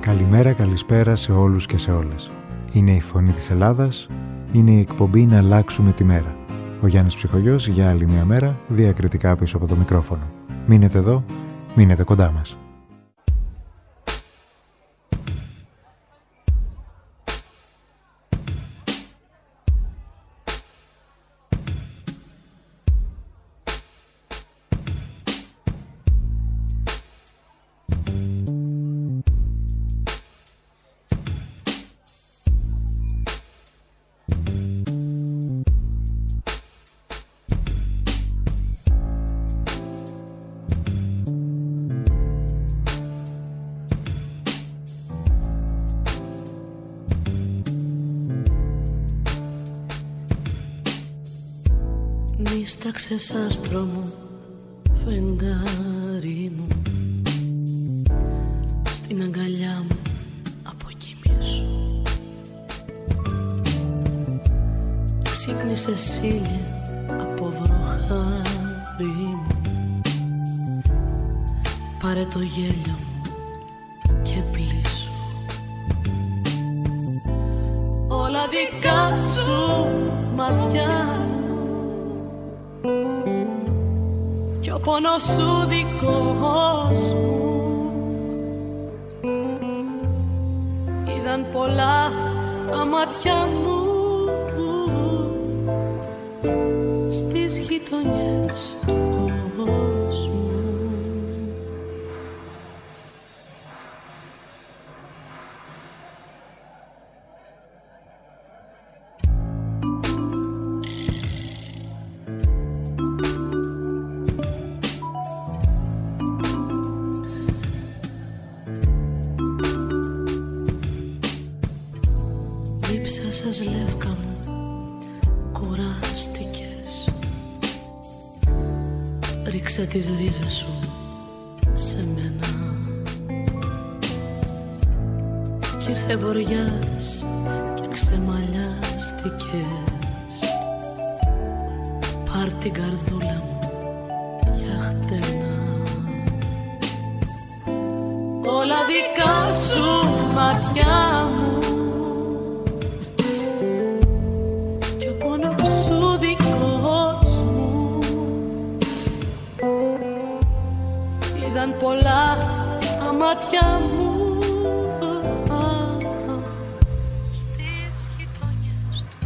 Καλημέρα, καλησπέρα σε όλους και σε όλες. Είναι η Φωνή της Ελλάδας, είναι η εκπομπή «Να αλλάξουμε τη μέρα». Ο Γιάννης Ψυχογιός για άλλη μια μέρα, διακριτικά πίσω από το μικρόφωνο. Μείνετε εδώ, μείνετε κοντά μας. Νίσταξες άστρο μου, φεγγάρι μου, στην αγκαλιά μου αποκοιμήσου. Ξύπνησες ήλια από βροχάρι μου, πάρε το γέλιο μου και πλήσου. Όλα δικά σου ματιά κι ο πόνος σου δικός μου. Είδαν πολλά τα μάτια μου στις γειτονιές του κόσμου. Δίψασες λεύκα μου, κουράστηκες. Ρίξε τις ρίζες σου σε μένα κι ήρθε βοριάς και ξεμαλιάστηκες. Πάρ' την καρδούλα μου για χτένα. Όλα δικά σου ματιά μου πολλά τα μάτια μου στις γειτονιές του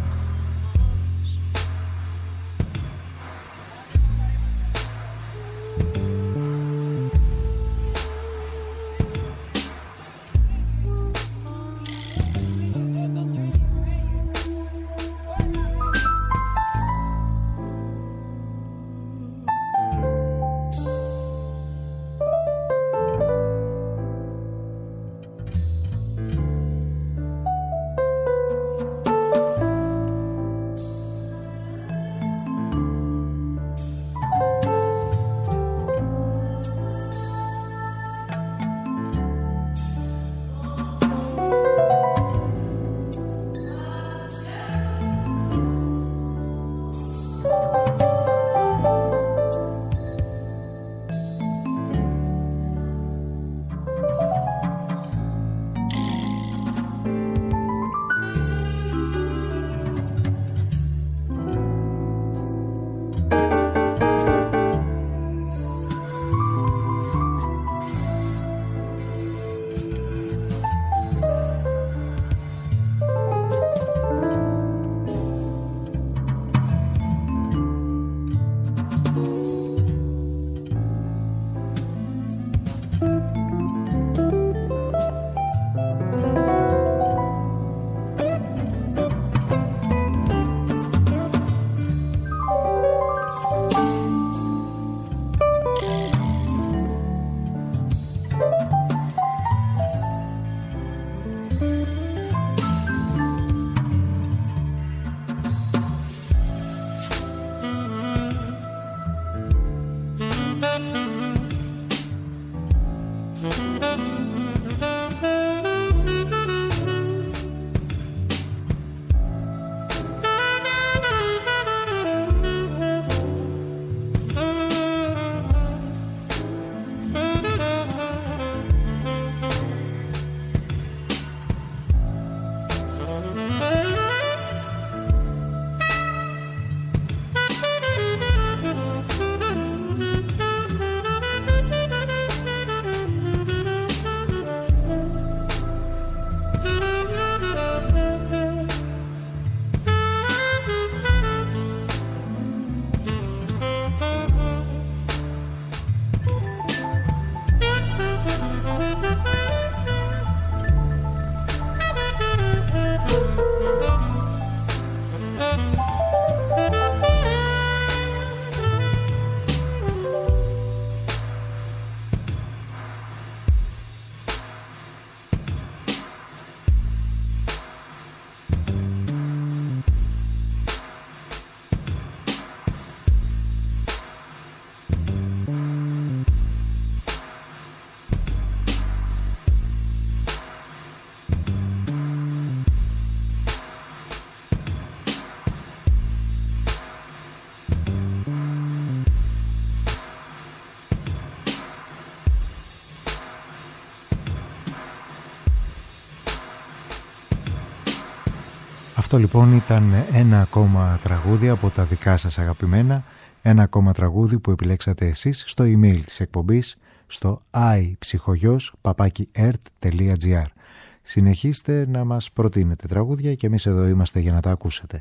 Αυτό λοιπόν ήταν ένα ακόμα τραγούδι από τα δικά σας αγαπημένα, ένα ακόμα τραγούδι που επιλέξατε εσείς στο email της εκπομπής, στο iPsychogos@ert.gr. Συνεχίστε να μας προτείνετε τραγούδια και εμείς εδώ είμαστε για να τα ακούσετε.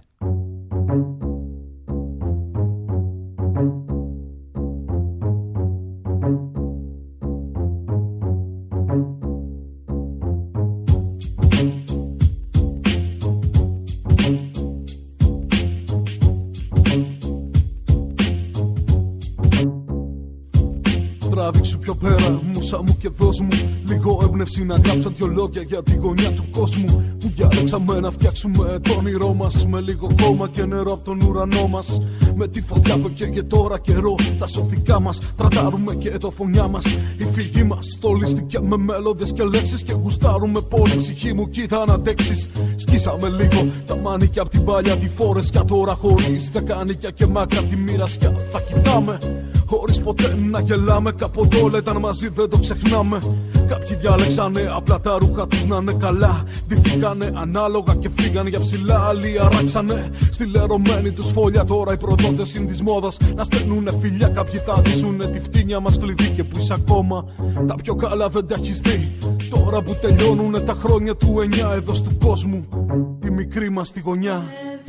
Τράβηξου πιο πέρα, μουσα μου και δώσ' μου λίγο έμπνευση να γράψω δυο λόγια για τη γωνιά του κόσμου που διάλεξαμε να φτιάξουμε το όνειρό μας με λίγο χώμα και νερό από τον ουρανό μας. Με τη φωτιά που καίγε τώρα καιρό, τα σωθικά μας τραντάρουμε και το φωνιά μας. Η φυγή μας στολίστηκε με μέλωδες και λέξεις και γουστάρουμε πολύ. Ψυχή μου κοίτα να αντέξεις. Σκίσαμε λίγο τα μάνικια απ' την παλιά τη φόρεσια, τώρα χωρίς δεκάνικια και μάκρα απ' τη μοίρασια. Θα κοιτάμε χωρίς ποτέ να γελάμε, κάποτε όλα ήταν μαζί, δεν το ξεχνάμε. Κάποιοι διάλεξανε απλά τα ρούχα τους να είναι καλά. Ντυθήκανε ανάλογα και φύγανε για ψηλά. Άλλοι αράξανε στη λερωμένη τους φωλιά. Τώρα οι προδότες είναι της μόδας να στέλνουνε φιλιά. Κάποιοι θα δείσουνε τη φτύνια μας κλειδί. Και που είσαι ακόμα τα πιο καλά δεν τα έχεις δει. Τώρα που τελειώνουνε τα χρόνια του 9 εδώ του κόσμου, τη μικρή μας τη γωνιά.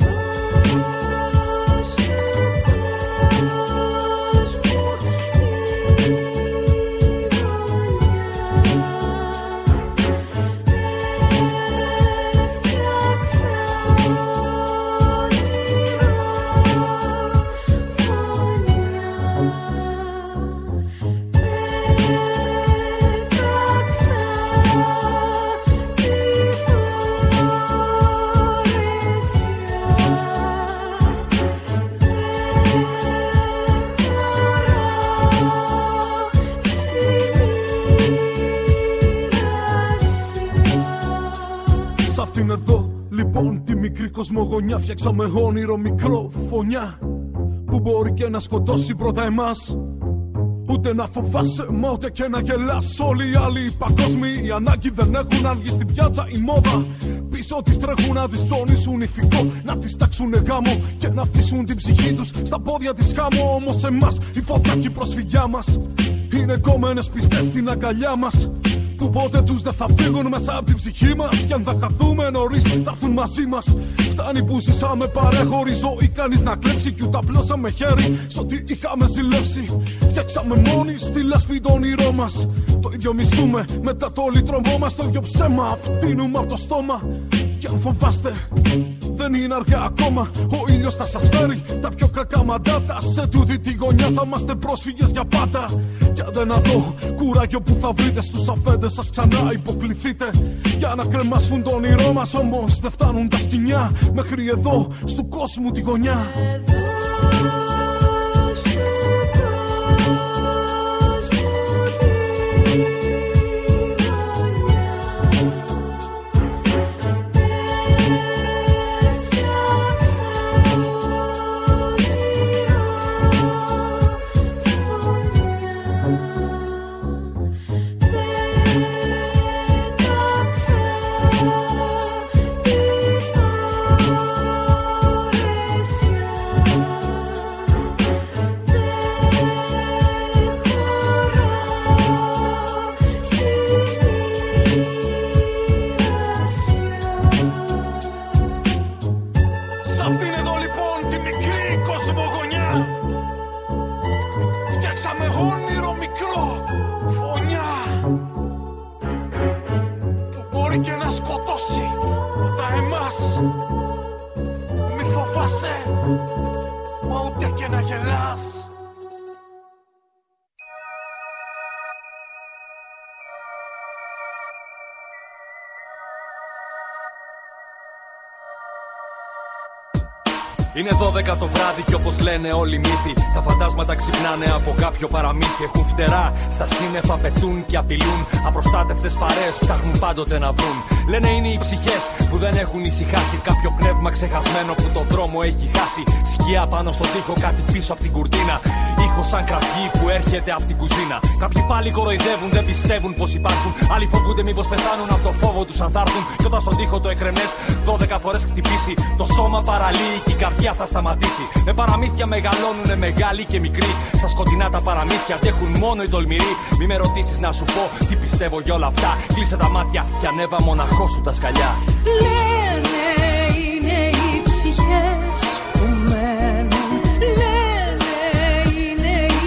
Τη μικρή κοσμογονιά φτιάξαμε όνειρο μικρό φωνιά που μπορεί και να σκοτώσει πρώτα εμάς. Ούτε να φοβάσαι, μα ούτε και να γελάς. Όλοι οι άλλοι παγκόσμιοι ανάγκη δεν έχουν. Αν βγει στην πιάτσα η μόδα πίσω τις τρέχουν να τις ψωνίσουν ηφικό, να τις τάξουνε γάμο και να αφήσουν την ψυχή τους στα πόδια της χάμω. Όμως εμάς η φωτιά και η προσφυγιά μας είναι κόμενες πιστές στην αγκαλιά μας, που ποτέ τους δεν θα φύγουν μέσα από την ψυχή μας. Κι αν θα χαθούμε νωρίς θα έρθουν μαζί μας. Φτάνει που ζήσαμε παρέχωρη ζωή, κανείς να κλέψει. Κι ούτε απλώσαμε χέρι σ' ό,τι είχαμε ζηλέψει. Φτιάξαμε μόνοι στη λάσπη το όνειρό μας. Το ίδιο μισούμε μετά το λιτρωμό μας. Το ίδιο ψέμα φτύνουμε από το στόμα. Κι αν φοβάστε δεν είναι αργά ακόμα. Ο ήλιος θα σας φέρει τα πιο κακά μαντάτα. Σε τούτη τη γωνιά θα είμαστε πρόσφυγες για πάντα. Κι αν δεν δω κουράγιο που θα βρείτε στους αφέντες σας, ξανά υποκληθείτε για να κρεμάσουν το όνειρό μας. Όμως δεν φτάνουν τα σκοινιά μέχρι εδώ στου κόσμου τη γωνιά. Είναι 12 το βράδυ και όπως λένε όλοι οι μύθοι, τα φαντάσματα ξυπνάνε από κάποιο παραμύθι. Έχουν φτερά, στα σύννεφα πετούν και απειλούν. Απροστάτευτες παρέες ψάχνουν πάντοτε να βρουν. Λένε είναι οι ψυχές που δεν έχουν ησυχάσει. Κάποιο πνεύμα ξεχασμένο που το δρόμο έχει χάσει. Σκιά πάνω στον τοίχο, κάτι πίσω από την κουρτίνα. ήχος σαν κραυγή που έρχεται από την κουζίνα. Κάποιοι πάλι κοροϊδεύουν, δεν πιστεύουν πως υπάρχουν. Άλλοι φοβούνται μήπως πεθάνουν από το φόβο τους αν θα έρθουν. Κι όταν στον τοίχο το εκρεμές 12 φορές χτυπήσει, το σώμα παραλύει και η καρδιά θα σταματήσει. Με παραμύθια μεγαλώνουνε μεγάλοι και μικροί. Στα σκοτεινά τα παραμύθια αντέχουν μόνο οι τολμηροί. Μη με ρωτήσεις να σου πω τι πιστεύω για όλα αυτά. Κλείσε τα μάτια και ανέβα μοναχός σου τα σκαλιά. Λένε είναι οι ψυχές που μένουν. Λένε είναι οι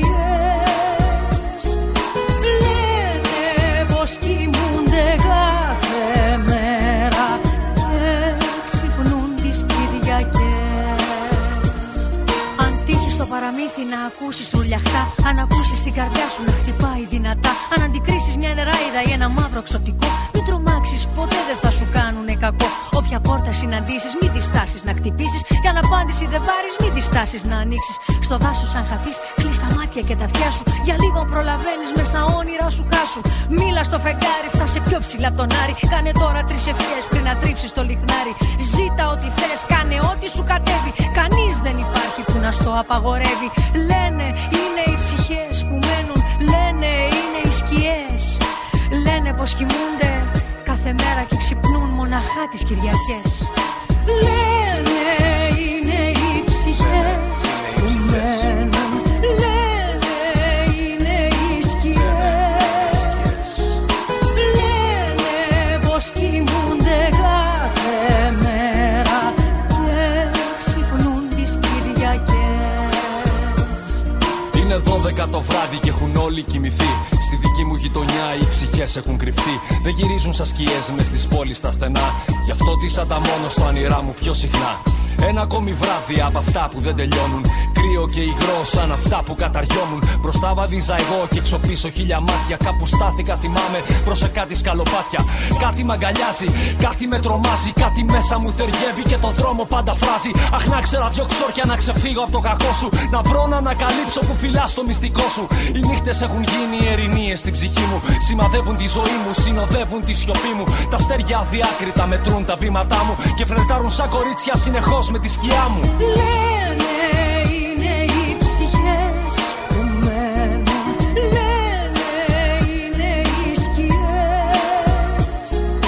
σκιές. Λένε πως κοιμούνται κάθε μέρα και ξυπνούν τις Κυριακές. Αν τύχεις στο παραμύθι να ακούσεις τρουλιαχτά, αν ακούσεις την καρδιά σου να χτυπάει δυνατά, αν αντικρίσεις μια νεράιδα ή ένα μαύρο ξωτικό, μην τρομάξεις, ποτέ δεν θα σου κάνουνε κακό. Όποια πόρτα συναντήσεις, μην διστάσεις να χτυπήσεις. Κι αν απάντηση δεν πάρεις, μην διστάσεις να ανοίξεις. Στο δάσος αν χαθείς, κλείς τα μάτια και τα αυτιά σου. Για λίγο προλαβαίνεις, μες στα όνειρα σου χάσου. Μίλα στο φεγγάρι, φτάσε πιο ψηλά απ' τον Άρη. Κάνε τώρα 3 ευχές πριν να τρίψεις το λιχνάρι. Ζήτα ό,τι θες, κάνε ό,τι σου κατέβει. Κανείς δεν υπάρχει που να στο απαγορεύει. Λένε είναι οι ψυχές που μένουν. Λένε είναι οι σκιές. Λένε πως κοιμούνται κάθε μέρα και ξυπνούν μοναχά τις Κυριακές. Λένε είναι οι ψυχές που μένουν. Λένε είναι οι σκιές. Λένε πως κοιμούνται κάθε μέρα και ξυπνούν τις Κυριακές. Είναι 12 το βράδυ και έχουν όλοι κοιμηθεί. Στη δική μου γειτονιά οι ψυχές έχουν κρυφτεί. Δεν γυρίζουν σαν σκιές μες στις πόλεις στα στενά. Γι' αυτό τις ανταμώνω στο όνειρά μου πιο συχνά. Ένα ακόμη βράδυ από αυτά που δεν τελειώνουν. Κρύο και υγρό σαν αυτά που καταριόμουν. Μπροστά βαδίζα εγώ και έξω πίσω 1000 μάτια. Κάπου στάθηκα, θυμάμαι, προς κάτι σκαλοπάτια. Κάτι μ' αγκαλιάζει, κάτι με τρομάζει. Κάτι μέσα μου θεργεύει και το δρόμο πάντα φράζει. Αχ, να ξέρα 2 ξόρκια να ξεφύγω από το κακό σου. Να βρω να ανακαλύψω που φυλάς το μυστικό σου. Οι νύχτες έχουν γίνει ερηνίες στην ψυχή μου. Σημαδεύουν τη ζωή μου, συνοδεύουν τη σιωπή μου. Τα αστέρια αδιάκριτα μετρούν τα βήματά μου και φλερτάρουν σαν κορίτσια συνεχώς με τη σκιά μου. Λένε είναι οι ψυχές που μένουν. Λένε είναι οι σκιές.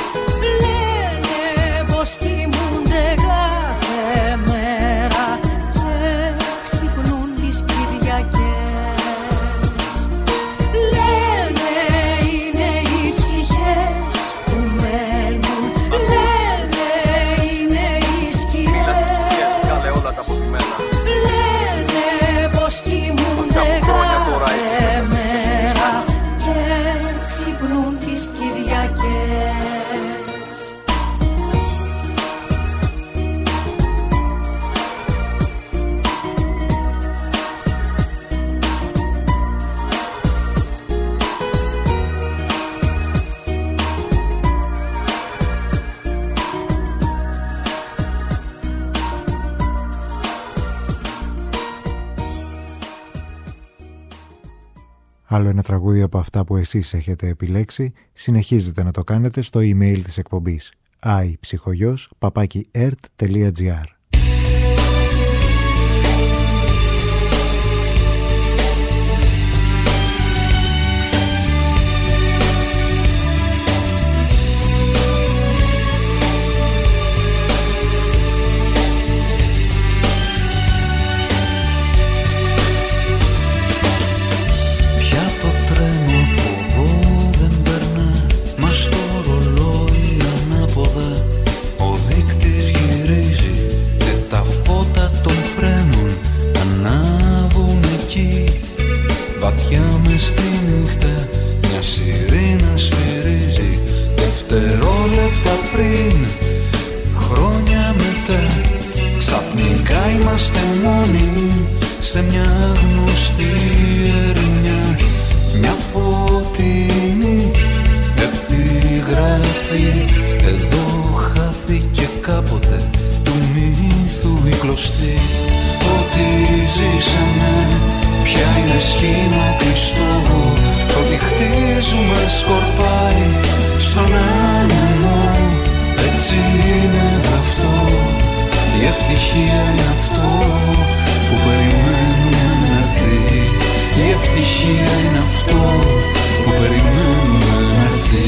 Λένε πως κοιμούνται κάθε μέρα και ξυπνούν τις Κυριακές. Λένε είναι οι ψυχές που μένουν. Λένε είναι οι σκιές. Λένε πως κοιμούνται κάθε μέρα και ξυπνούν τις Κυριακές. Άλλο ένα τραγούδι από αυτά που εσείς έχετε επιλέξει, συνεχίζετε να το κάνετε στο email της εκπομπής aiψυχογιός@ert.gr. Στο ρολόι ανάποδα ο δείκτης γυρίζει και τα φώτα των φρένων ανάβουν εκεί. Βαθιά μες στη νύχτα μια σιρήνα σφυρίζει. Δευτερόλεπτα πριν, χρόνια μετά, ξαφνικά είμαστε μόνοι σε μια γνωστή ερημιά. Μια φωτεινή επιγραφή εδώ χάθηκε κάποτε του μύθου η κλωστή. Ό,τι ζήσαμε πια είναι σχήμα κλειστό. Ό,τι χτίζουμε σκορπάει στον άνεμο. Έτσι είναι γραφτό. Η ευτυχία είναι αυτό που περιμένουμε να έρθει. αυτό που περιμένουμε να έρθει.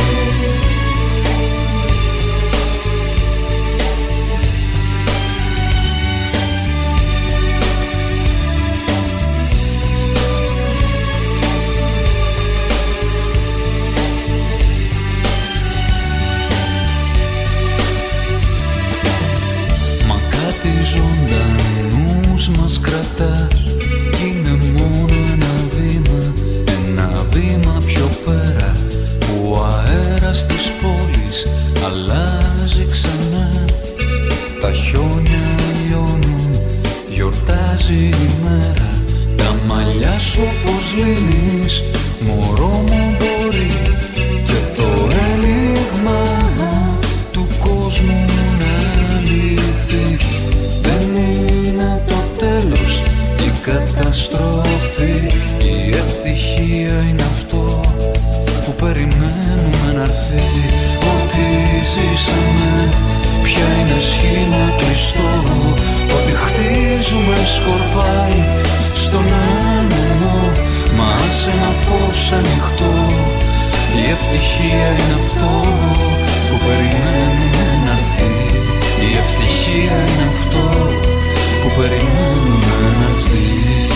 Ζωντανούς μας κρατάς κι είναι μόνο ένα βήμα πιο πέρα που ο αέρας της πόλης αλλάζει ξανά. Τα χιόνια λιώνουν, γιορτάζει η μέρα. Τα μαλλιά σου όπως λύνεις, μωρό μου μπορεί και το ένιγμα του κόσμου να λυθεί. Δεν είναι το τέλος και η καταστροφή. Η ευτυχία είναι αυτό που περιμένουμε να έρθει. Ό,τι ζήσαμε πια είναι σχήμα κλειστό. Ό,τι χτίζουμε σκορπάει στον άνεμο. Μα άσε ένα φως ανοιχτό. Η ευτυχία είναι αυτό που περιμένουμε να έρθει. Η ευτυχία είναι αυτό που περιμένουμε να έρθει.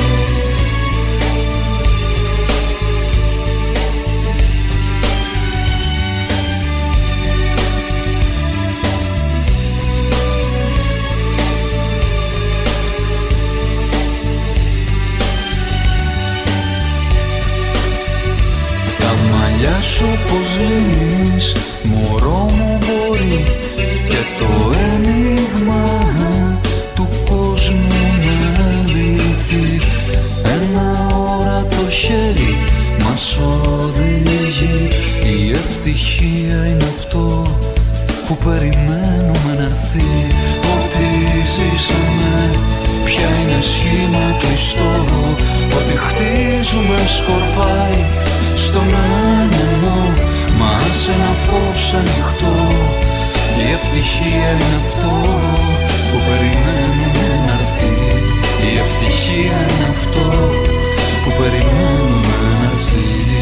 Τα μαλλιά σου πως λύνεις, μωρό μου μπορεί και το ένιγμα του κόσμου να λυθεί. Ένα όρατο χέρι μας οδηγεί. Η ευτυχία είναι αυτό που περιμένουμε να έρθει. Ό,τι ζήσαμε πια είναι σχήμα κλειστό. Ό,τι χτίζουμε σκορπάει στον άνεμο. Μα άσε ένα φως ανοιχτό. Η ευτυχία είναι αυτό που περιμένουμε να έρθει. Η ευτυχία είναι αυτό που περιμένουμε να έρθει.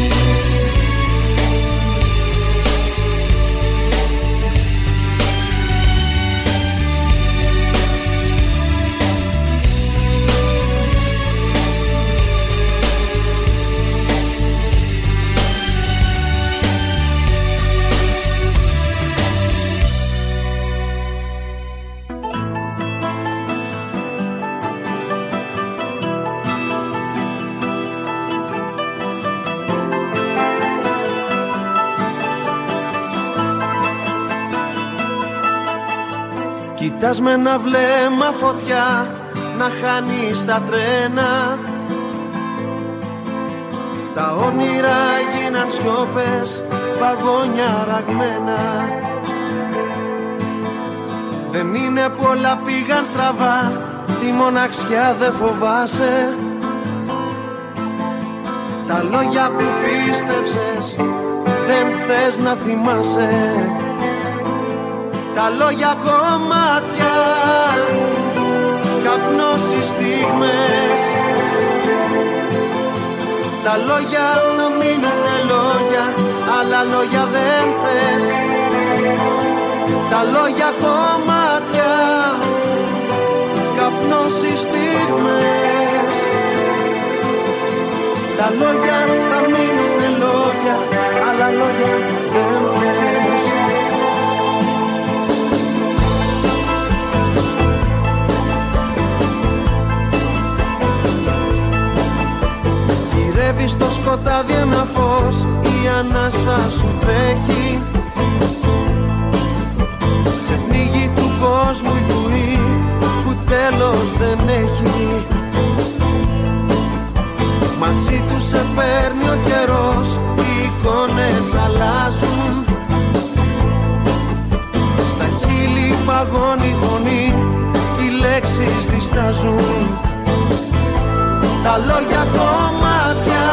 Κοιτάς με ένα βλέμμα φωτιά να χάνεις τα τρένα. Τα όνειρα γίναν σιώπες, βαγόνια ραγμένα. Δεν είναι πολλά, πήγαν στραβά, τη μοναξιά δεν φοβάσαι. Τα λόγια που πίστεψες δεν θες να θυμάσαι. Τα λόγια κομμάτια, καπνός οι στιγμές. Τα λόγια θα μείνουνε λόγια, άλλα λόγια δεν θες. Τα λόγια κομμάτια, καπνός οι στιγμές. Τα λόγια θα μείνουνε λόγια, άλλα λόγια δεν θες. Γυρεύει στο σκοτάδι ένα φως, η ανάσα σου τρέχει. Σε πνίγει του κόσμου η βουή που τέλος δεν έχει. Μαζί του σε παίρνει ο καιρός, οι εικόνες αλλάζουν. Στα χείλη παγώνει η φωνή, οι λέξεις διστάζουν. Τα λόγια κομμάτια,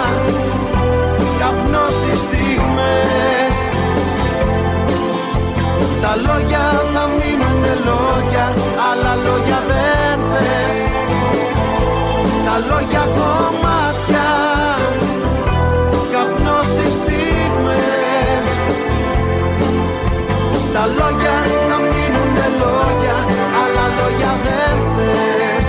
καπνός οι στιγμές. Τα λόγια θα μείνουνε λόγια, άλλα λόγια δεν θες. Τα λόγια κομμάτια, Τα λόγια θα μείνουνε λόγια, άλλα λόγια δεν θες.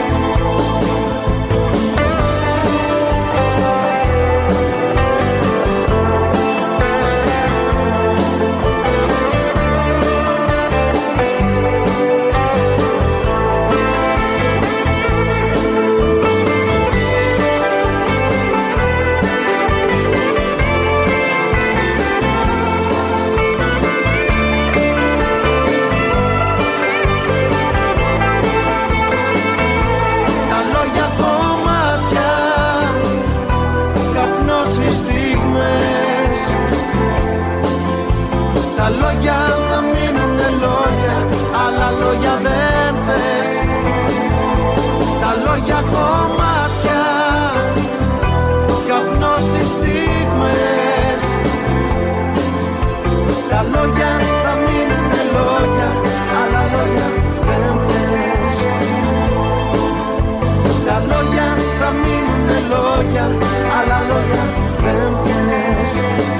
Τα λόγια θα μείνουνε λόγια, άλλα λόγια δεν θες. Τα λόγια κομμάτια, καπνός οι στιγμές. Τα λόγια θα μείνουνε λόγια, άλλα λόγια δεν θες. Τα λόγια θα μείνουνε λόγια, άλλα λόγια δεν θες.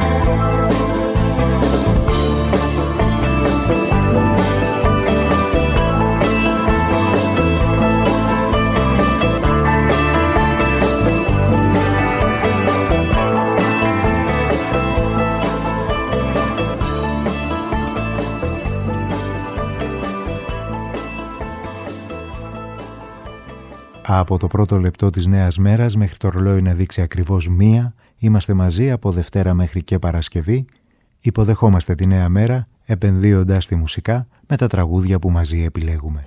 Από το πρώτο λεπτό της νέας μέρας μέχρι το ρολόι να δείξει ακριβώς 1, είμαστε μαζί από Δευτέρα μέχρι και Παρασκευή. Υποδεχόμαστε τη νέα μέρα επενδύοντας τη μουσικά με τα τραγούδια που μαζί επιλέγουμε.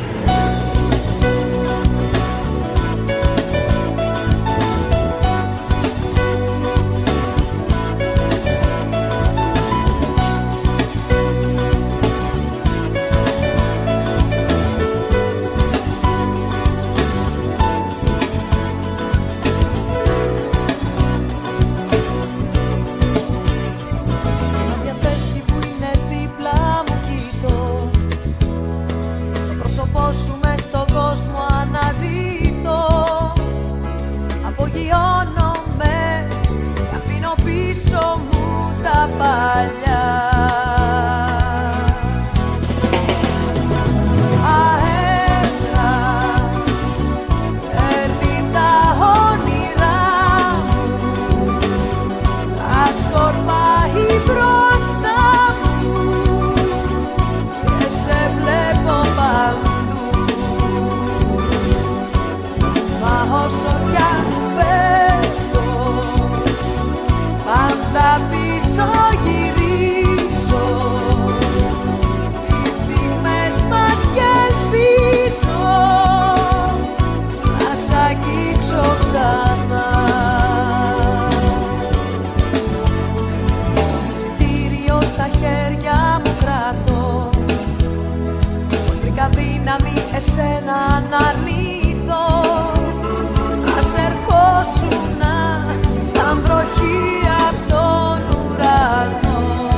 Εσένα να αρνηθώ, ας ερχόσουνα σαν βροχή απ' τον ουρανό.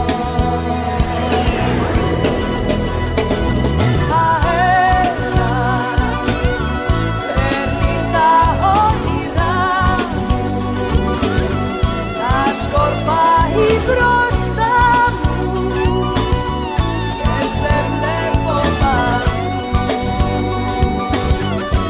Αέρα παίρνει τα όνειρά μου, τα σκορπάει μπροστά μου και σε βλέπω παντού.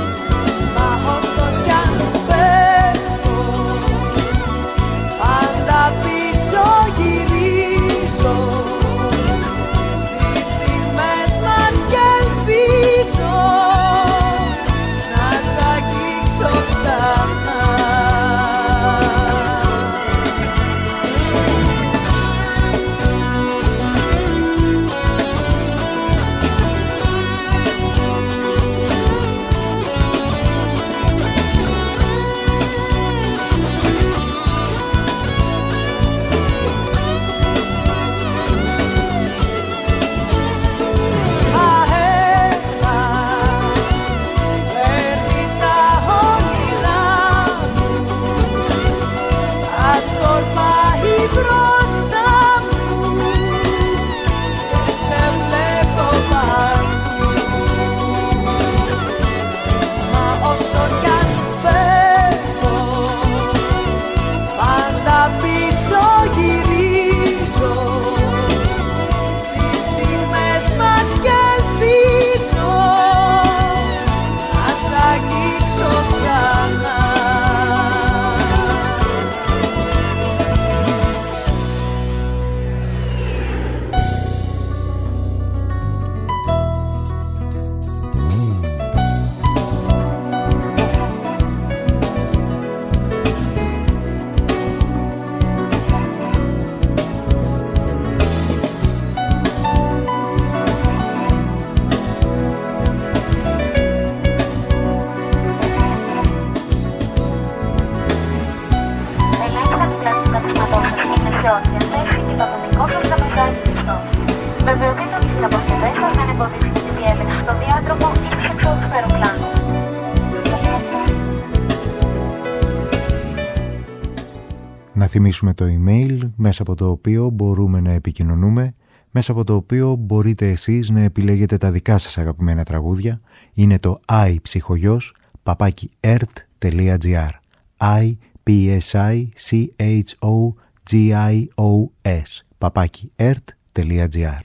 Βεβαιωθείτε ότι στην αποσκευή σας δεν εμποδίζετε τη διέμενα στο διάδρομο ή της εξόδου του αεροπλάνου. Να θυμίσουμε το email μέσα από το οποίο μπορούμε να επικοινωνούμε, μέσα από το οποίο μπορείτε εσείς να επιλέγετε τα δικά σας αγαπημένα τραγούδια. Είναι το ipsychoggios@ert.gr ipsychoggios@ert.gr.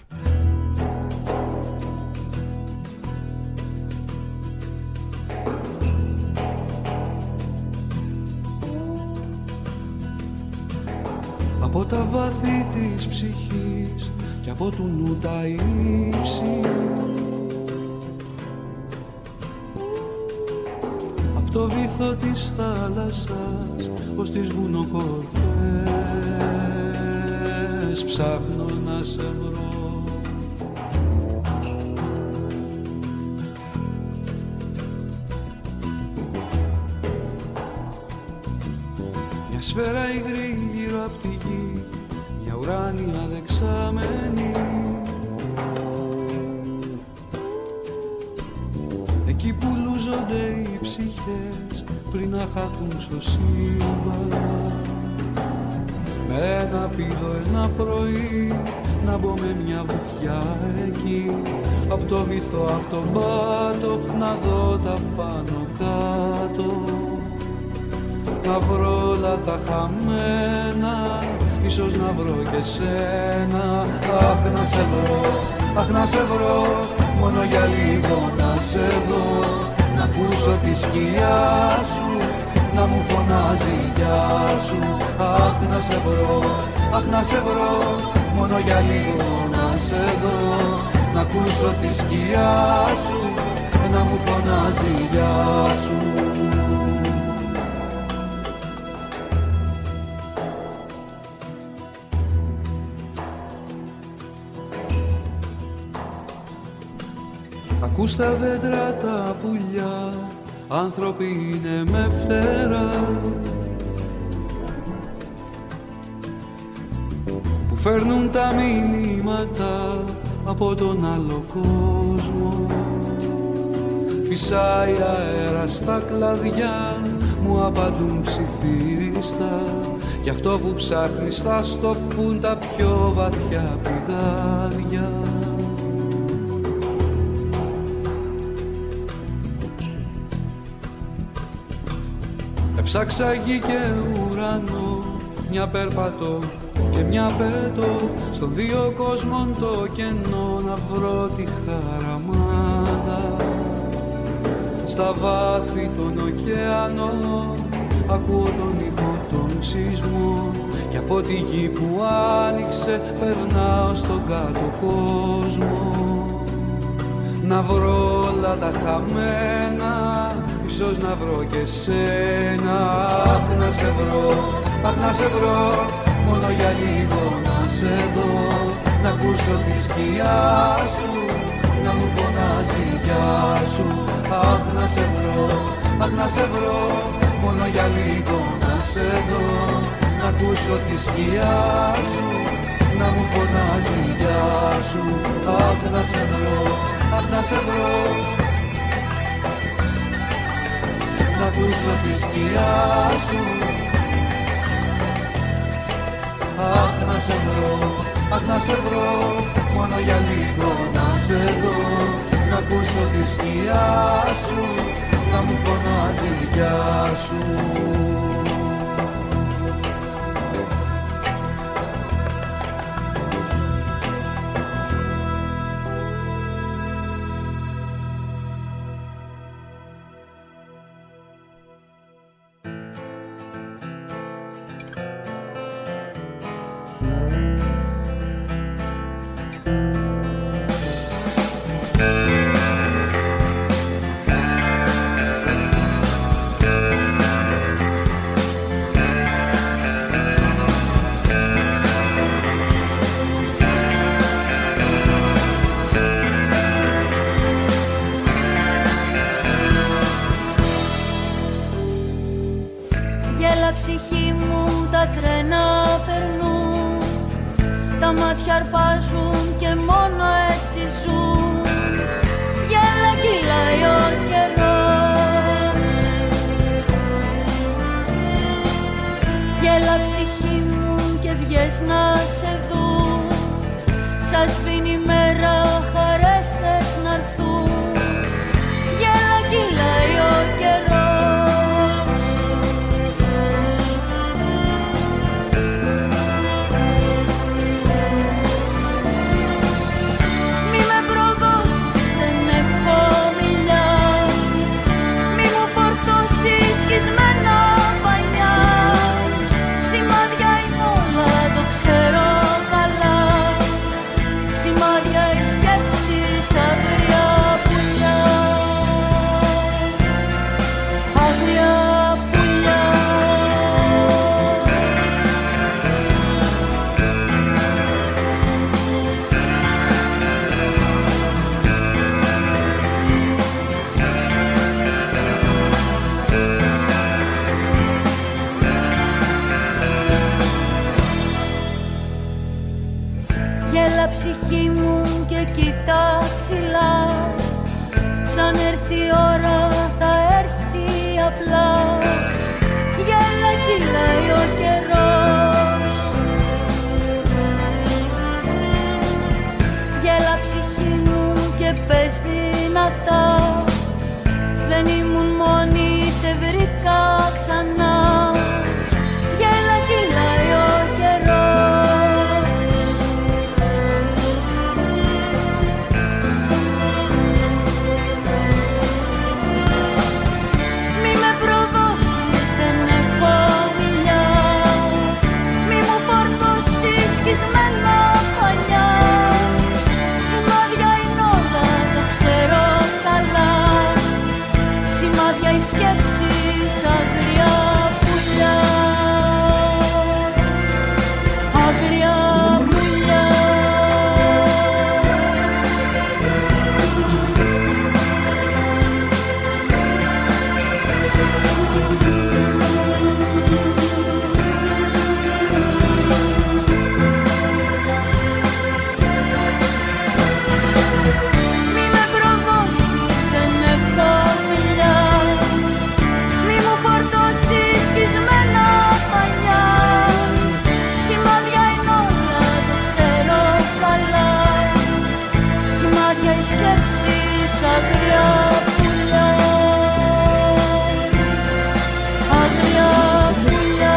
Από τα βάθη της ψυχής και από του νου τα ύψη, απ' το βυθό της θάλασσας ως τις βουνοκορφές ψάχνω να σε βρω. Μια σφαίρα υγρή γύρω απ' τη γη, μια ουράνια δεξάμενη, εκεί που λούζονται οι ψυχές πριν να χαθούν στο σύμπαν. Με ένα πήδο ένα πρωί να μπω με μια βουτιά εκεί, απ' το βυθό, απ' τον πάτο να δω τα πάνω κάτω, να βρω όλα τα χαμένα, ίσως να βρω και σένα. Αχ να σε βρω, αχ να σε βρω, μόνο για λίγο να σε δω, να ακούσω τη σκιά σου, να μου φωνάζει γεια σου. Αχ να σε βρω, αχ να σε βρω, μόνο για λίγο να σε δω, να ακούσω τη σκιά σου, να μου φωνάζει γεια σου. Ακούς τα δέντρα τα πουλιά, άνθρωποι είναι με φτερά, που φέρνουν τα μηνύματα από τον άλλο κόσμο. Φυσάει αέρα στα κλαδιά, μου απαντούν ψιθύριστα, γι' αυτό που ψάχνεις θα στο πουν τα πιο βαθιά πηγάδια. Έψαξα γη και ουρανό, μια περπατώ και μια πέτω, στον δύο κόσμων το κενό να βρω τη χαραμάδα. Στα βάθη των ωκεανών ακούω τον ήχο των σεισμών, και από τη γη που άνοιξε περνάω στον κάτω κόσμο. Να βρω όλα τα χαμένα, ίσως να βρω και σένα. Αχ να σε βρω, αχ να σε βρω, μόνο για λίγο να σε δω, να ακούσω τη σκιά σου, να μου φωνάζει γεια σου. Αχ να σε βρω, αχ να σε βρω, μόνο για λίγο να σε δω, να ακούσω τη σκιά σου, να μου φωνάζει γεια σου. Αχ να σε βρω, αχ να σε βρω, να ακούσω τη σκιά σου. Αχ να σε βρω, αχ να σε βρω, μόνο για λίγο να σε δω, να ακούσω τη σκιά σου, να μου φωνάζει γεια σου. αρπάζουν και μόνο έτσι ζουν. Γέλα κυλάει ο καιρός, γέλα ψυχή μου και βγες να σε δουν. Σας σβήνει η μέρα, χαρές θες να'ρθούν. Γέλα κυλάει ο καιρός. Μη με προδώσεις, δεν έχω μιλιά. Μη μου φορτώσεις σκισμένα πανιά. Σημάδια είναι όλα, το ξέρω καλά. Σημάδια οι σκέψεις, άγρια πουλιά. Άγρια πουλιά. Γέλα ψυχή μου και κοίτα ψηλά. Σαν έρθει η ώρα θα έρθει απλά. Γέλα κυλάει ο καιρός. Γέλα ψυχή μου και πες δυνατά. Δεν ήμουν μόνη, σε βρήκα ξανά. Γέλα κυλάει ο καιρός. Μη με προδώσεις, δεν έχω μιλιά. Μη μου φορτώσεις σκισμένα πανιά. Σημάδια είναι όλα, το ξέρω καλά. Σημάδια οι σκέψεις, άγρια πουλιά. Άγρια πουλιά. Μη με προδώσεις, δεν έχω μιλιά. Μη μου φορτώσεις σκισμένα πανιά. Σημάδια είναι όλα, το ξέρω καλά. Σημάδια οι σκέψεις, άγρια πουλιά. Άγρια πουλιά.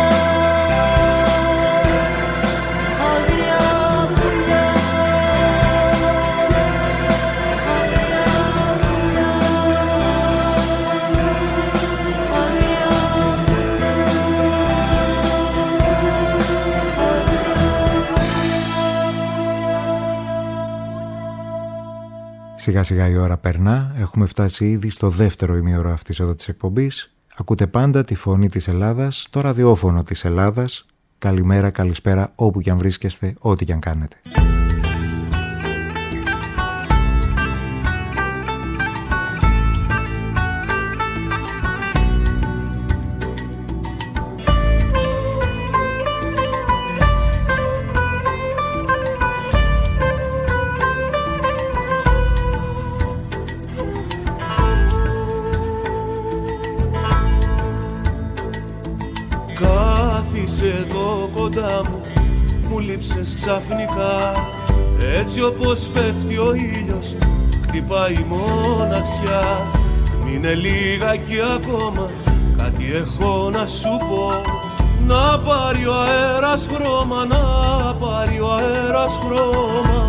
Άγρια πουλιά. Σιγά σιγά η ώρα περνά, έχουμε φτάσει ήδη στο δεύτερο ημίωρο αυτής εδώ της εκπομπής. Ακούτε πάντα τη φωνή της Ελλάδας, το ραδιόφωνο της Ελλάδας. Καλημέρα, καλησπέρα, όπου κι αν βρίσκεστε, ό,τι κι αν κάνετε. Εδώ κοντά μου, μου λείψες ξαφνικά. Έτσι όπως πέφτει ο ήλιος, χτυπάει η μοναξιά. Μείνε λίγακι ακόμα, κάτι έχω να σου πω. Να πάρει ο αέρας χρώμα, να πάρει ο αέρας χρώμα.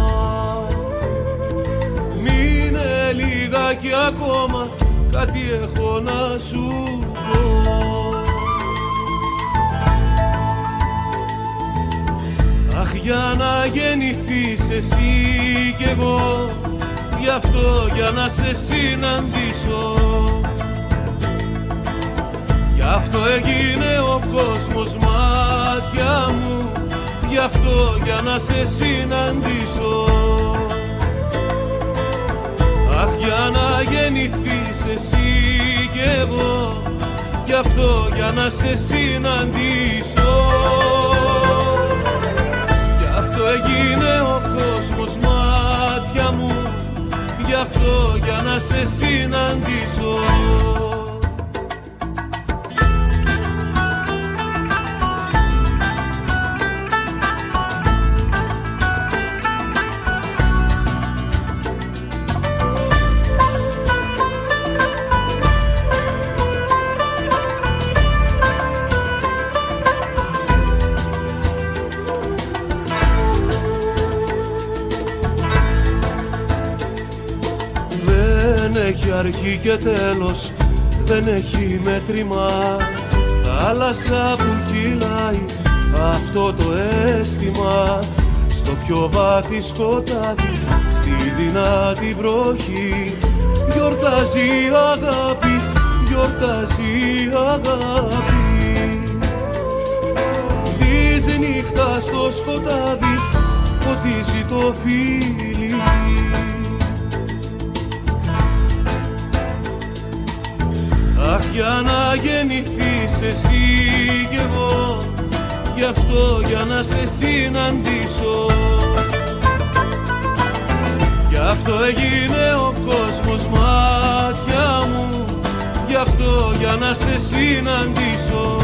Μείνε λίγακι ακόμα, κάτι έχω να σου πω. Αχ, για να γεννηθείς εσύ κι εγώ, γι' αυτό για να σε συναντήσω. Γι' αυτό έγινε ο κόσμος μάτια μου, γι' αυτό για να σε συναντήσω. Αχ, για να γεννηθείς εσύ κι εγώ, γι' αυτό για να σε συναντήσω. Γι' αυτό έγινε ο γι' αυτό για να σε συναντήσω. Αρχή και τέλος, δεν έχει μέτρημα. Θάλασσα που κυλάει αυτό το αίσθημα, στο πιο βάθη σκοτάδι, στη δυνατή βροχή. Γιορτάζει η αγάπη, γιορτάζει η αγάπη. Της νύχτας στο σκοτάδι φωτίζει το φίλι. Αχ, για να γεννηθείς εσύ κι εγώ, γι' αυτό για να σε συναντήσω. Γι' αυτό έγινε ο κόσμος μάτια μου, γι' αυτό για να σε συναντήσω.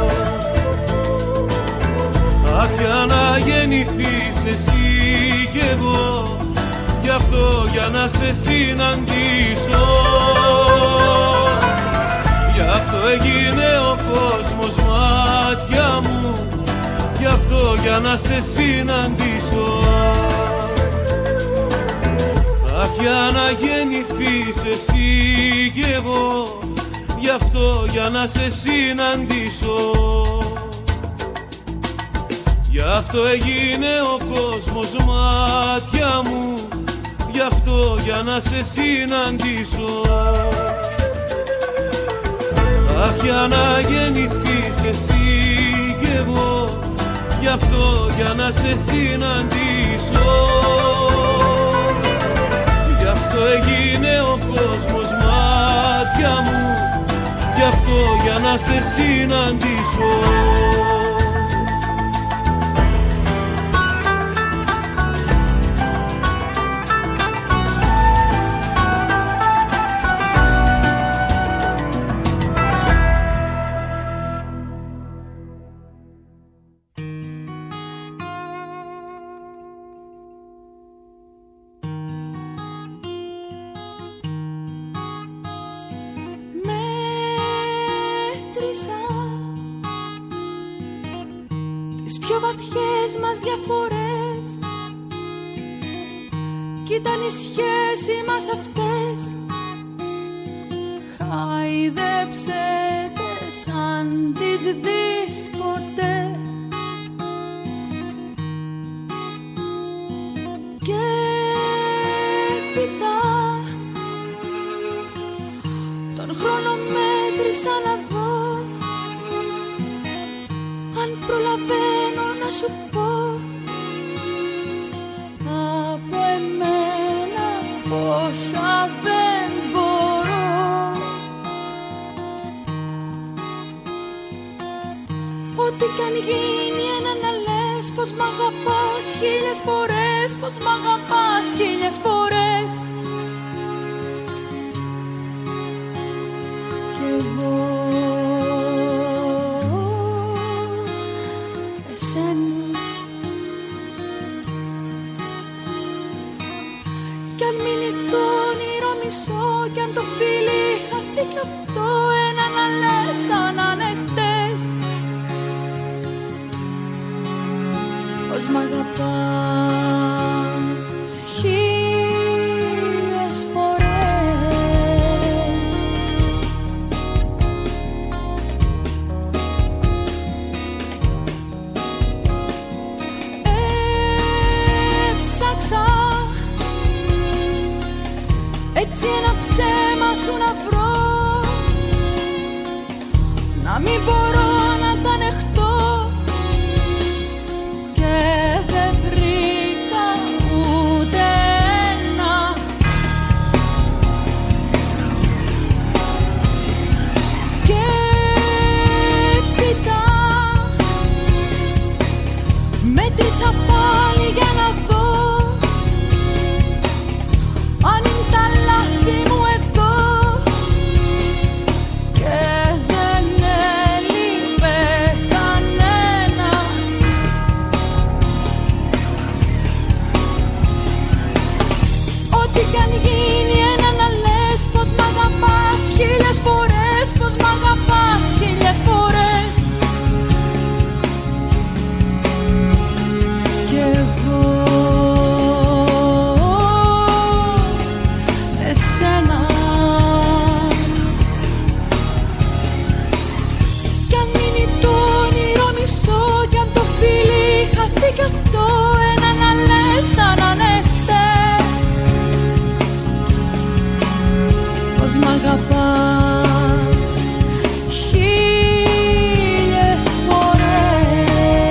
Αχ, για να γεννηθείς εσύ κι εγώ, γι' αυτό για να σε συναντήσω. Γι' αυτό έγινε ο κόσμος μάτια μου, γι' αυτό για να σε συναντήσω. Αχ, για να γεννηθείς εσύ κι εγώ, γι' αυτό για να σε συναντήσω. Γι' αυτό έγινε ο κόσμος μάτια μου, γι' αυτό για να σε συναντήσω. Αχ, για να γεννηθείς εσύ κι εγώ, γι' αυτό για να σε συναντήσω. Γι' αυτό έγινε ο κόσμος μάτια μου, γι' αυτό για να σε συναντήσω. Τις πιο βαθιές μας διαφορές κι ήταν οι σχέσεις μας αυτές. Χάιδεψε τες αν τις δεις ποτέ. Και έπειτα τον χρόνο μέτρησα να δω αν προλαβαίνω να σου πω από εμένα πόσα δεν μπορώ. Ό,τι κι αν γίνει ένα να λες πως μ' αγαπάς χίλιες φορές, πως μ' αγαπάς χίλιες φορές. Κι εγώ κι αν μείνει το όνειρο μισό, κι αν το φίλι χαθεί κι αυτό, ένα να λες σαν να είναι χτες, πως μ' αγαπάς χίλιες φορές. Έψαξα έτσι ένα ψέμα σου να βρω, να μην μπορώ να τα ανεχτώ, και δεν βρήκα ούτε ένα. Και έπειτα μέτρησα πάλι για να δω αν είναι τα Τι κι αν γίνει ένα να λες πως μ' αγαπάς χίλιες φορές, πως μ' αγαπάς χίλιες φορές. Κι εγώ εσένα. Κι αν μείνει το όνειρο μισό, κι αν το φίλι χαθεί κι αυτό, ένα να λες σαν να είναι χτες, πως μ' αγαπάς χίλιες φορές.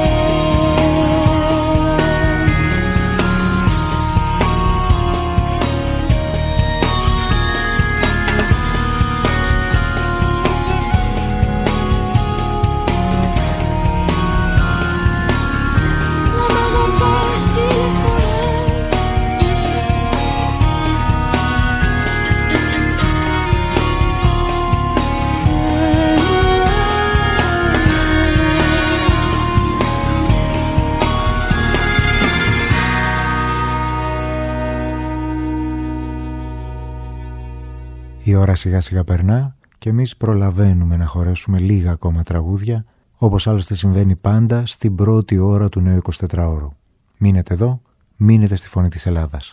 Η ώρα σιγά σιγά περνά και εμείς προλαβαίνουμε να χωρέσουμε λίγα ακόμα τραγούδια, όπως άλλωστε συμβαίνει πάντα στην πρώτη ώρα του νέου 24ωρου. Μείνετε εδώ, μείνετε στη Φωνή της Ελλάδας.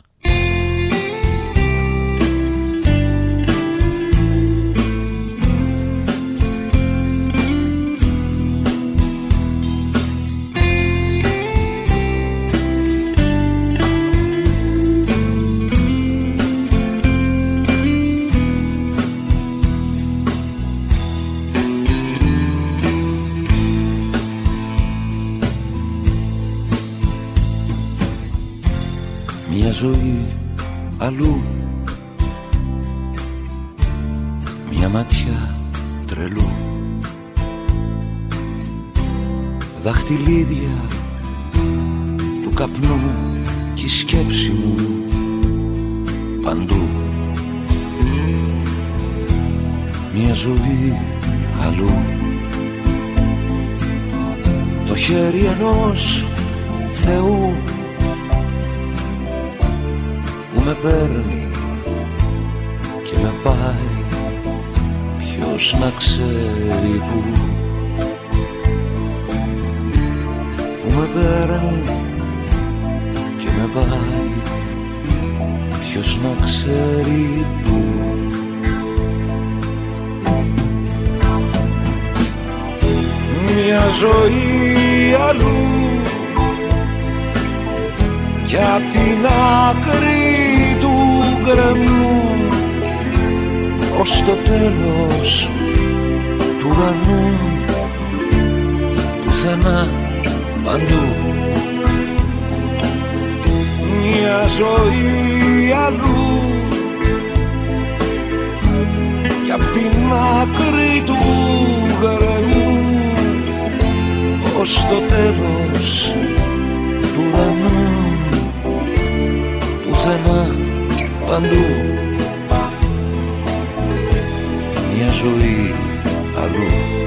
Μια ζωή αλλού, μια ματιά τρελού, δαχτυλίδια του καπνού κι η σκέψη μου παντού. Μια ζωή αλλού, το χέρι ενός Θεού που με παίρνει και με πάει, ποιος να ξέρει που. Που με παίρνει και με πάει, ποιος να ξέρει που. Μια ζωή αλλού κι απ' την άκρη του γκρεμού ως το τέλος του ουρανού, πουθενά παντού. Μια ζωή αλλού κι απ' την άκρη του γκρεμού ως το τέλος του ουρανού, πουθενά παντού. Μια ζωή αλλού.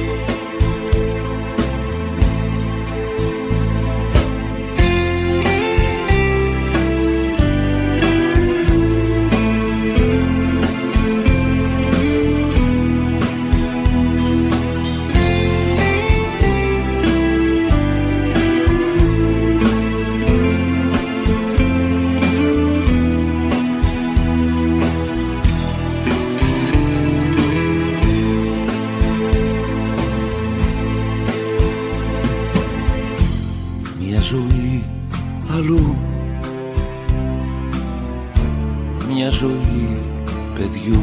Μια ζωή παιδιού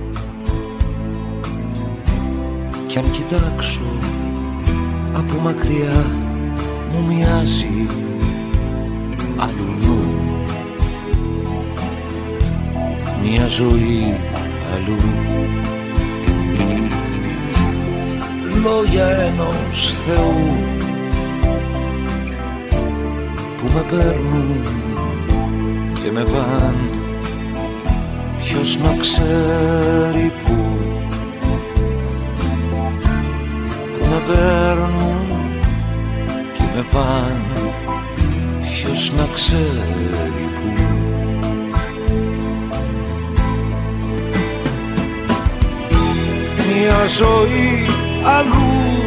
κι αν κοιτάξω από μακριά μου μοιάζει αλλού. Μια ζωή αλλού, λόγια ενός Θεού που με παίρνουν και με παν, ποιος να ξέρει που. Που με παίρνουν και με παν, ποιος να ξέρει που. ζωή αλλού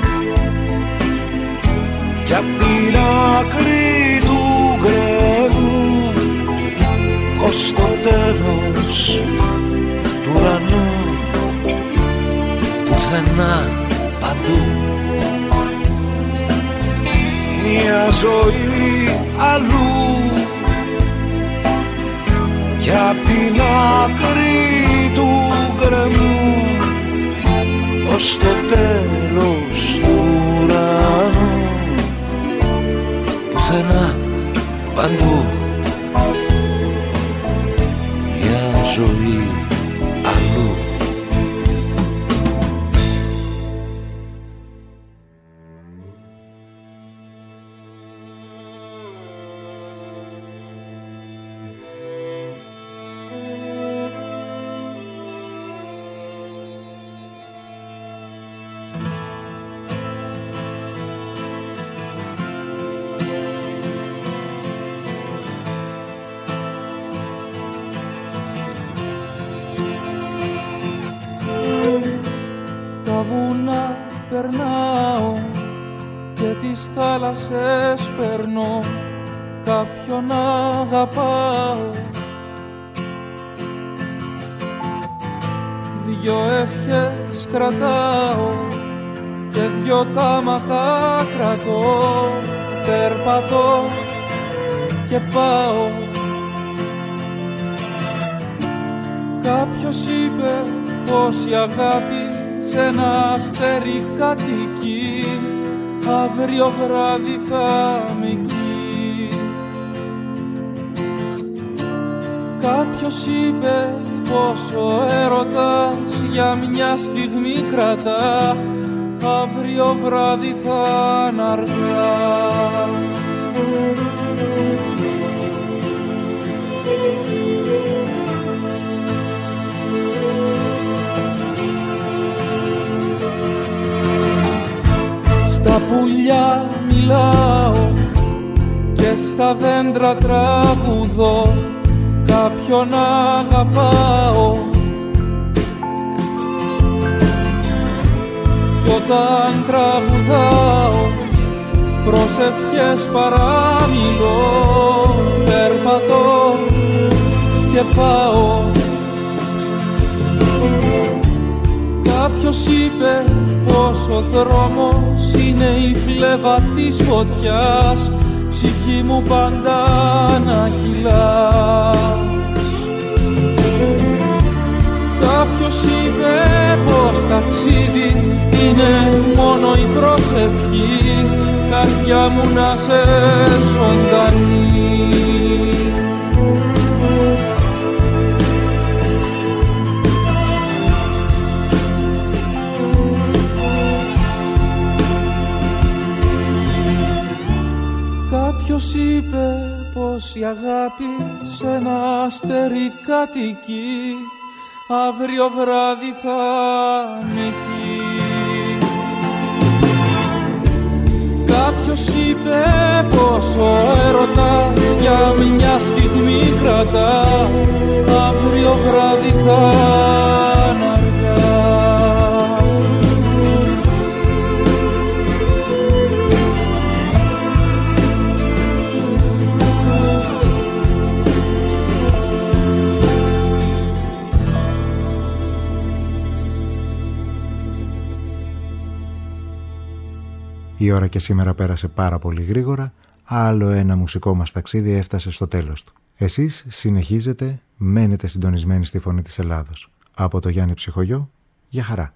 κι απ' την άκρη του γκρεμού ως το τέλος του ουρανού, πουθενά παντού. Μια ζωή αλλού κι απ' την άκρη του γκρεμού ως το τέλος του ουρανού, πουθενά παντού. Μια ζωή αλλού. Θάλασσες περνώ, κάποιον αγαπάω. Δυο ευχές κρατάω και δυο τάματα κρατώ. Περπατώ και πάω. Κάποιος είπε πως η αγάπη σε ένα αστέρι κατοικεί, αύριο βράδυ θα είμαι εκεί. Κάποιος είπε πως ο έρωτας για μια στιγμή κρατά, αύριο βράδυ θα είναι αργά. Στα πουλιά μιλάω και στα δέντρα τραγουδώ, κάποιον αγαπάω. Κι όταν τραγουδάω προσευχές παραμιλώ, περπατώ και πάω. Κάποιος είπε πως ο δρόμος είναι η φλέβα της φωτιάς, ψυχή μου πάντα να κυλάς. Κάποιος είπε πως ταξίδι είναι μόνο η προσευχή, καρδιά μου να σε ζωντανή. Κάποιος είπε πως η αγάπη σε ένα αστέρι κατοικεί, αύριο βράδυ θα είμαι εκεί. Κάποιος είπε πως ο έρωτας για μια στιγμή κρατά, αύριο βράδυ θα είναι αργά. Η ώρα και σήμερα πέρασε πάρα πολύ γρήγορα, άλλο ένα μουσικό μας ταξίδι έφτασε στο τέλος του. Εσείς συνεχίζετε, μένετε συντονισμένοι στη Φωνή της Ελλάδος. Από το Γιάννη Ψυχογιό, για χαρά.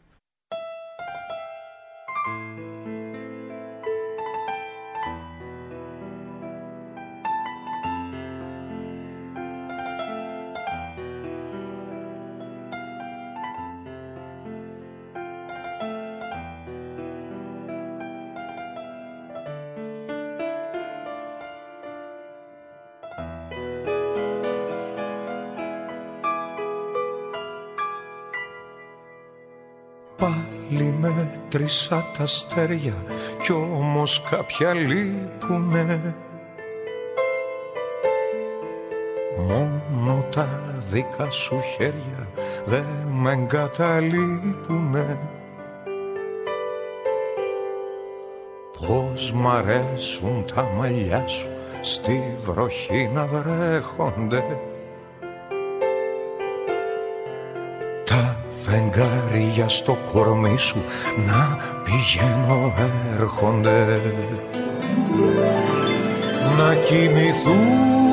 Πάλι μέτρησα τα αστέρια κι όμως κάποια λείπουνε. Μόνο τα δικά σου χέρια δεν με εγκαταλείπουνε. Πώς μ' αρέσουν τα μαλλιά σου στη βροχή να βρέχονται. Τα φεγγάρια στο κορμί σου να πηγαίνω έρχονται. Να κοιμηθούμε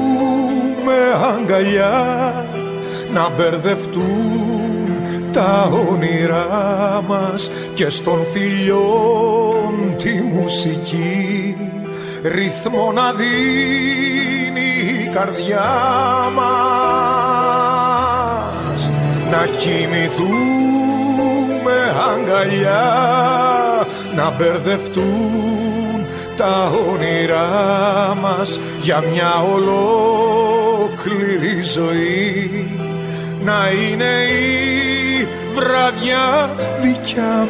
αγκαλιά, να μπερδευτούν τα όνειρά μας και στον φιλιών τη μουσική ρυθμό να δίνει η καρδιά μας. Να κοιμηθούμε αγκαλιά, να μπερδευτούν τα όνειρά μας για μια ολόκληρη ζωή, να είναι η βραδιά δικιά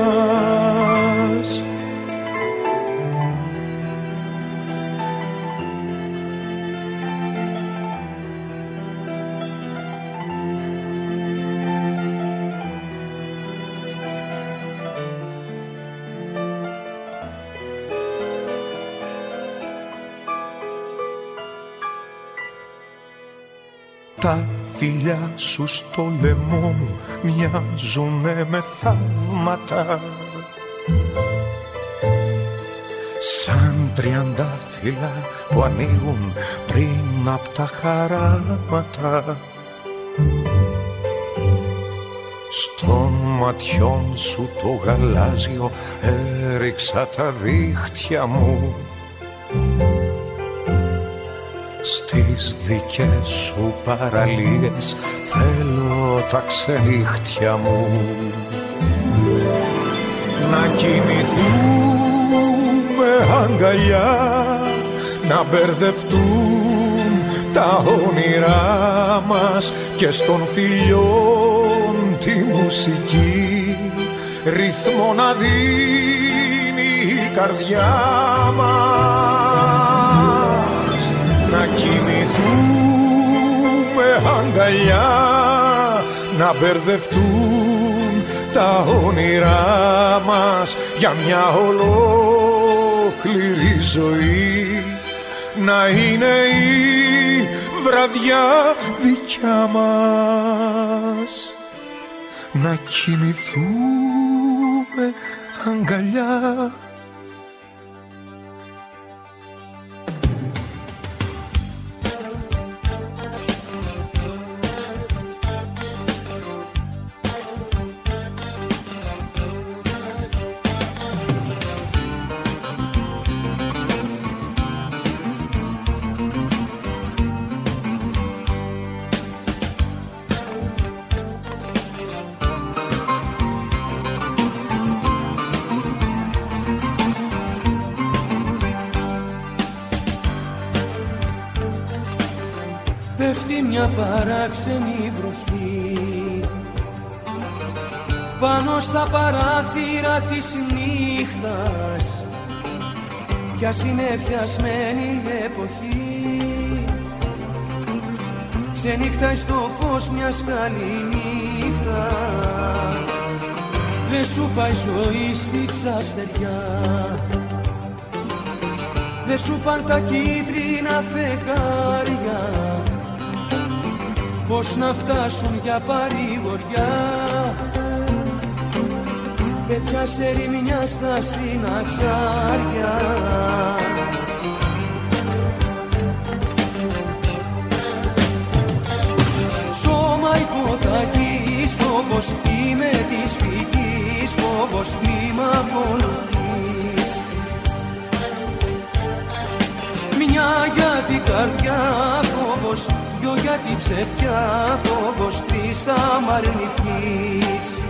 μας. Τα φιλιά σου στο λαιμό μου μοιάζουνε με θαύματα, σαν τριαντάφυλλα που ανοίγουν πριν απ' τα χαράματα. Στον ματιών σου το γαλάζιο έριξα τα δίχτυα μου, στις δικές σου παραλίες θέλω τα ξενύχτια μου. Να κοιμηθούμε αγκαλιά, να μπερδευτούν τα όνειρά μας και στον φιλιών τη μουσική ρυθμό να δίνει η καρδιά μας. Να κοιμηθούμε αγκαλιά, να μπερδευτούν τα όνειρά μας για μια ολόκληρη ζωή, να είναι η βραδιά δικιά μας. Να κοιμηθούμε αγκαλιά. Πέφτει μια παράξενη βροχή πάνω στα παράθυρα της νύχτας, πια συνεφιασμένη εποχή. Ξενύχταει στο φως μιας καληνύχτας, δεν σου πάει ζωή στη ξαστεριά, δεν σου παν τα κίτρινα φεγγάρια, πώς να φτάσουν για παρηγοριά. Πέτια σε ρημιά στα συναξάρια, σώμα υποταγής φόβος, είμαι της φυγής φόβος, μη μ' ακολουθείς. Μια για την καρδιά φόβος, δυο για την ψευτιά φόβος, τρεις θα μ' αρνηθείς.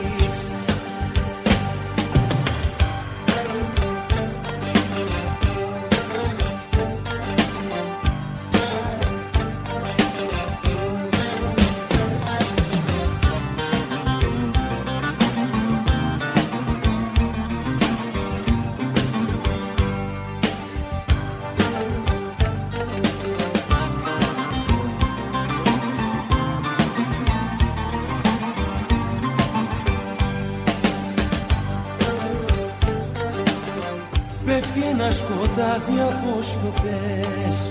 ένα σκοτάδι από σιωπές.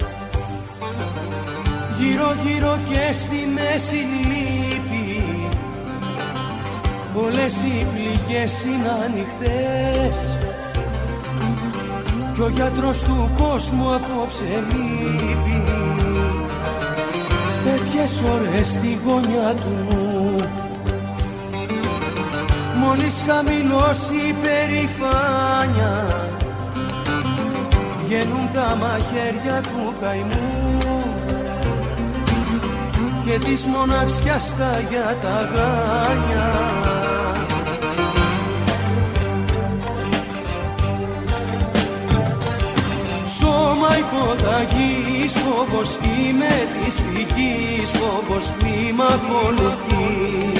Γύρω γύρω και στη μέση λύπη, όλες οι πληγές είναι ανοιχτές. Κι ο γιατρός του κόσμου απόψε λείπει, τέτοιες ώρες στη γωνιά του. Μόλις χαμηλώσει η περηφάνια, βγαίνουν τα μαχαίρια του καημού και της μοναξιάς τα για τα γάνια. Σώμα υποταγής φόβος, είμαι της φυγής φόβος, μη μ' ακολουθείς.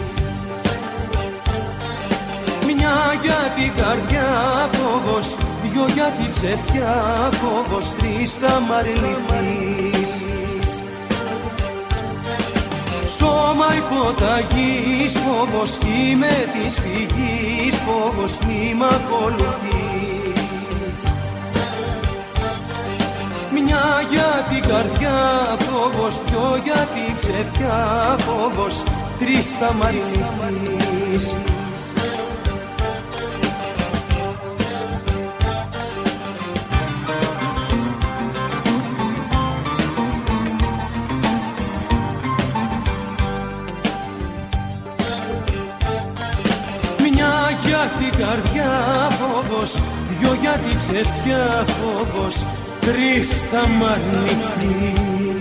Μια για την καρδιά φόβος, δυο για την ψευτιά φόβος, τρεις θα μ' αρνηθείς. Σώμα υποταγής φόβος, είμαι της φυγής φόβος, μη μ' ακολουθείς. Μια για την καρδιά φόβος, δυο για την ψευτιά φόβος, τρεις θα μ' αρνηθείς. Την καρδιά φόβος, δυο για την ψευτιά φόβος, τρεις θα μ' αρνηθείς.